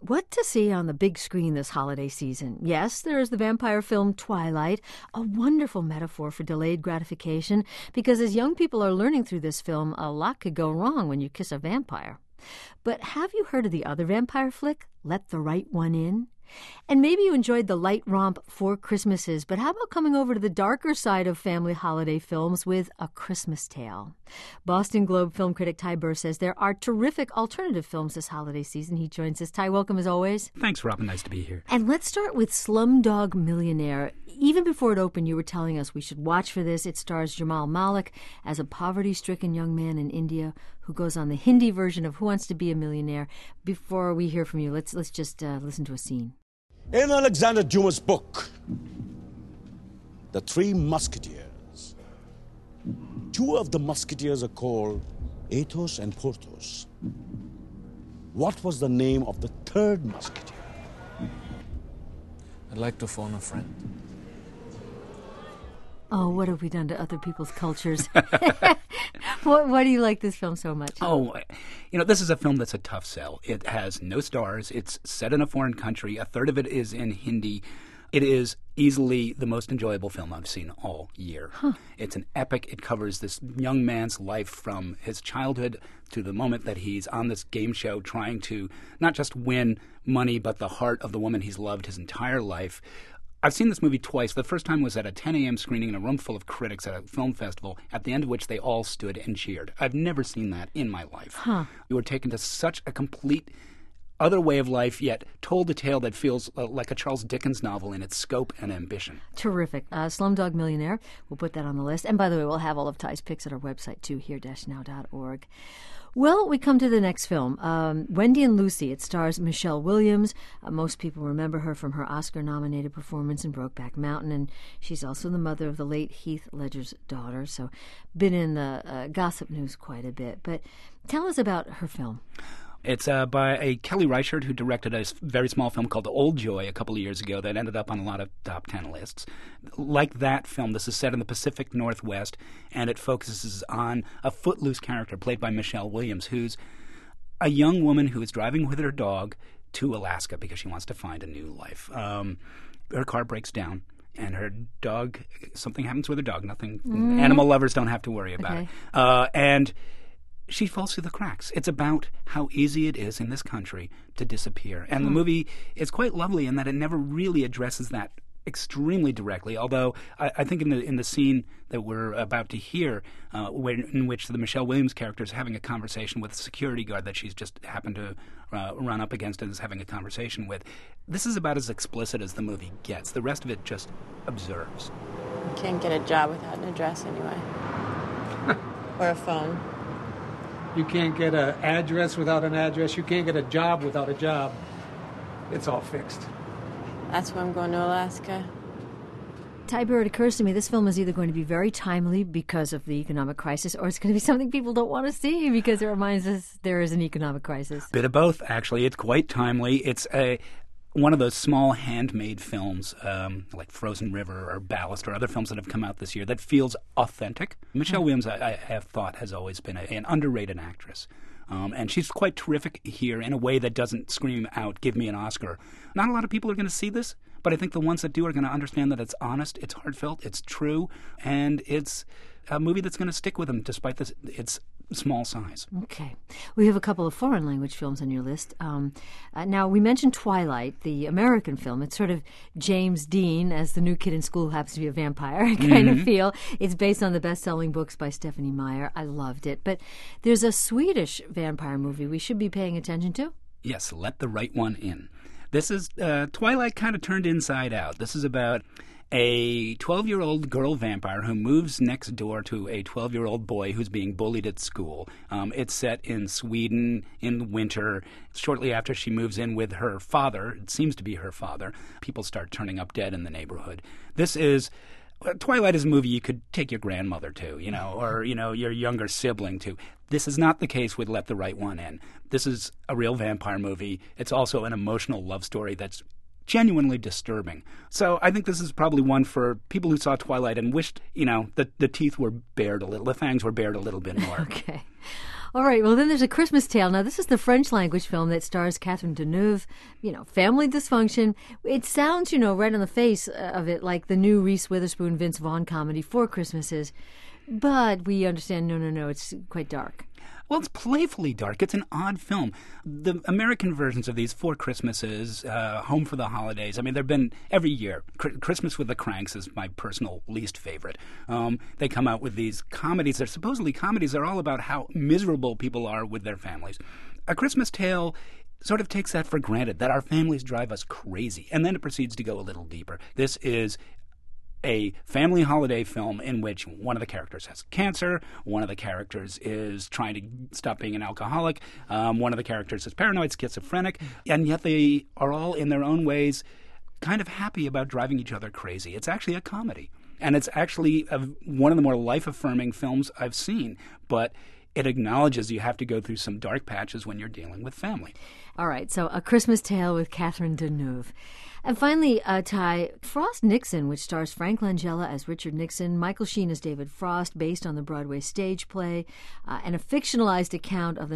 What to see on the big screen this holiday season? Yes, there is the vampire film Twilight, a wonderful metaphor for delayed gratification, because as young people are learning through this film, a lot could go wrong when you kiss a vampire. But have you heard of the other vampire flick, Let the Right One In? And maybe you enjoyed the light romp Four Christmases, but how about coming over to the darker side of family holiday films with A Christmas Tale? Boston Globe film critic Ty Burr says there are terrific alternative films this holiday season. He joins us. Ty, welcome as always. Thanks, Robin. Nice to be here. And let's start with Slumdog Millionaire. Even before it opened, you were telling us we should watch for this. It stars Jamal Malik as a poverty-stricken young man in India who goes on the Hindi version of Who Wants to Be a Millionaire. Before we hear from you, let's just listen to a scene. In Alexander Dumas' book, The Three Musketeers, two of the musketeers are called Athos and Porthos. What was the name of the third musketeer? I'd like to phone a friend. Oh, what have we done to other people's cultures? Why do you like this film so much? Oh, this is a film that's a tough sell. It has no stars. It's set in a foreign country. A third of it is in Hindi. It is easily the most enjoyable film I've seen all year. Huh. It's an epic. It covers this young man's life from his childhood to the moment that he's on this game show trying to not just win money, but the heart of the woman he's loved his entire life. I've seen this movie twice. The first time was at a 10 a.m. screening in a room full of critics at a film festival, at the end of which they all stood and cheered. I've never seen that in my life. Huh. You were taken to such a complete other way of life, yet told a tale that feels like a Charles Dickens novel in its scope and ambition. Terrific. Slumdog Millionaire. We'll put that on the list. And by the way, we'll have all of Ty's picks at our website, too, here-now.org. Well, we come to the next film, Wendy and Lucy. It stars Michelle Williams. Most people remember her from her Oscar-nominated performance in Brokeback Mountain, and she's also the mother of the late Heath Ledger's daughter, so been in the gossip news quite a bit. But tell us about her film. It's by a Kelly Reichardt who directed a very small film called Old Joy a couple of years ago that ended up on a lot of top 10 lists. Like that film, this is set in the Pacific Northwest, and it focuses on a footloose character played by Michelle Williams, who's a young woman who is driving with her dog to Alaska because she wants to find a new life. Her car breaks down. And her dog, something happens with her dog. Nothing, animal lovers don't have to worry about it. And she falls through the cracks. It's about how easy it is in this country to disappear. And the movie is quite lovely in that it never really addresses that extremely directly, although I think in the scene that we're about to hear, in which the Michelle Williams character is having a conversation with a security guard that she's just happened to run up against and is having a conversation with, this is about as explicit as the movie gets. The rest of it just observes. You can't get a job without an address anyway. Or a phone. You can't get an address without an address. You can't get a job without a job. It's all fixed. That's why I'm going to Alaska. Ty Burr, it occurs to me this film is either going to be very timely because of the economic crisis, or it's going to be something people don't want to see because it reminds us there is an economic crisis. Bit of both, actually. It's quite timely. It's one of those small handmade films like Frozen River or Ballast or other films that have come out this year that feels authentic. Michelle Williams, I have thought, has always been an underrated actress. And she's quite terrific here in a way that doesn't scream out, give me an Oscar. Not a lot of people are going to see this, but I think the ones that do are going to understand that it's honest, it's heartfelt, it's true, and it's a movie that's going to stick with them despite its small size. Okay. We have a couple of foreign language films on your list. Now, we mentioned Twilight, the American film. It's sort of James Dean as the new kid in school who happens to be a vampire kind of feel. It's based on the best-selling books by Stephanie Meyer. I loved it. But there's a Swedish vampire movie we should be paying attention to. Yes, Let the Right One In. This is Twilight kind of turned inside out. This is about a 12-year-old girl vampire who moves next door to a 12-year-old boy who's being bullied at school. It's set in Sweden in winter. Shortly after she moves in with her father, it seems to be her father, people start turning up dead in the neighborhood. Twilight is a movie you could take your grandmother to, or your younger sibling to. This is not the case with Let the Right One In. This is a real vampire movie. It's also an emotional love story that's genuinely disturbing. So I think this is probably one for people who saw Twilight and wished, that the teeth were bared a little, the fangs were bared a little bit more. Okay. All right, well, then there's A Christmas Tale. Now, this is the French language film that stars Catherine Deneuve. Family dysfunction. It sounds, right on the face of it like the new Reese Witherspoon, Vince Vaughn comedy, Four Christmases. But we understand, no, it's quite dark. Well, it's playfully dark. It's an odd film. The American versions of these, Four Christmases, Home for the Holidays, I mean, they've been every year. Christmas with the Cranks is my personal least favorite. They come out with these comedies. They're supposedly comedies. They're all about how miserable people are with their families. A Christmas Tale sort of takes that for granted, that our families drive us crazy. And then it proceeds to go a little deeper. This is a family holiday film in which one of the characters has cancer, one of the characters is trying to stop being an alcoholic, one of the characters is paranoid, schizophrenic, and yet they are all in their own ways kind of happy about driving each other crazy. It's actually a comedy, and it's actually one of the more life-affirming films I've seen, but it acknowledges you have to go through some dark patches when you're dealing with family. All right, so A Christmas Tale with Catherine Deneuve. And finally, Ty, Frost Nixon, which stars Frank Langella as Richard Nixon, Michael Sheen as David Frost, based on the Broadway stage play, and a fictionalized account of the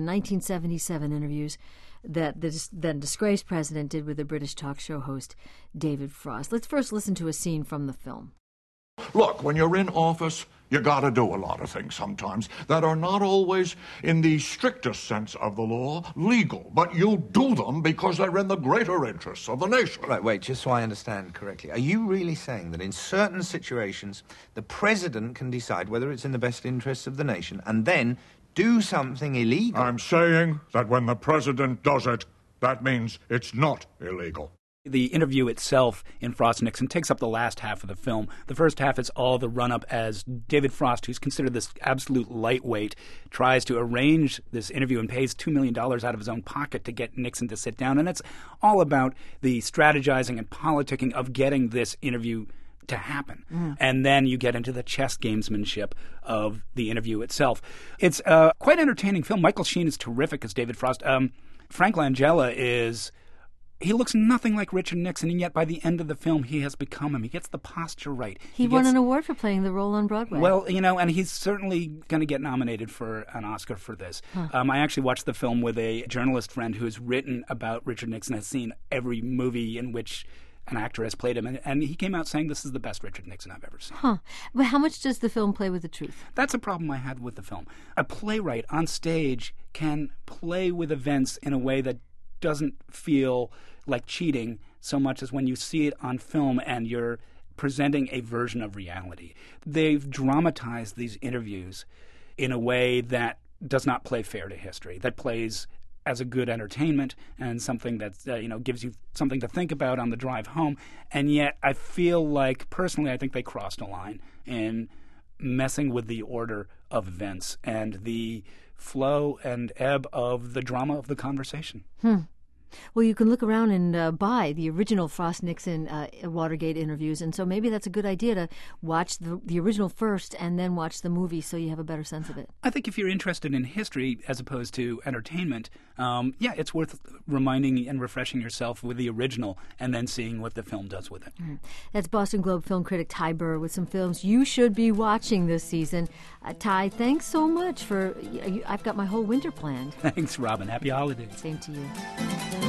1977 interviews that the then disgraced president did with the British talk show host David Frost. Let's first listen to a scene from the film. Look, when you're in office, you gotta do a lot of things sometimes that are not always, in the strictest sense of the law, legal. But you do them because they're in the greater interests of the nation. Right, wait, just so I understand correctly. Are you really saying that in certain situations, the president can decide whether it's in the best interests of the nation and then do something illegal? I'm saying that when the president does it, that means it's not illegal. The interview itself in Frost Nixon takes up the last half of the film. The first half is all the run-up as David Frost, who's considered this absolute lightweight, tries to arrange this interview and pays $2 million out of his own pocket to get Nixon to sit down. And it's all about the strategizing and politicking of getting this interview to happen. And then you get into the chess gamesmanship of the interview itself. It's a quite entertaining film. Michael Sheen is terrific as David Frost. Frank Langella he looks nothing like Richard Nixon, and yet by the end of the film, he has become him. He gets the posture right. He won an award for playing the role on Broadway. Well, and he's certainly going to get nominated for an Oscar for this. I actually watched the film with a journalist friend who's written about Richard Nixon, has seen every movie in which an actor has played him, and he came out saying this is the best Richard Nixon I've ever seen. But how much does the film play with the truth? That's a problem I had with the film. A playwright on stage can play with events in a way that doesn't feel like cheating so much as when you see it on film and you're presenting a version of reality. They've dramatized these interviews in a way that does not play fair to history, that plays as a good entertainment and something that gives you something to think about on the drive home. And yet I feel like, personally, I think they crossed a line in messing with the order of events and the flow and ebb of the drama of the conversation. Well, you can look around and buy the original Frost Nixon Watergate interviews, and so maybe that's a good idea to watch the original first and then watch the movie so you have a better sense of it. I think if you're interested in history as opposed to entertainment, it's worth reminding and refreshing yourself with the original and then seeing what the film does with it. That's Boston Globe film critic Ty Burr with some films you should be watching this season. Ty, thanks so much I've got my whole winter planned. Thanks, Robin. Happy holidays. Same to you.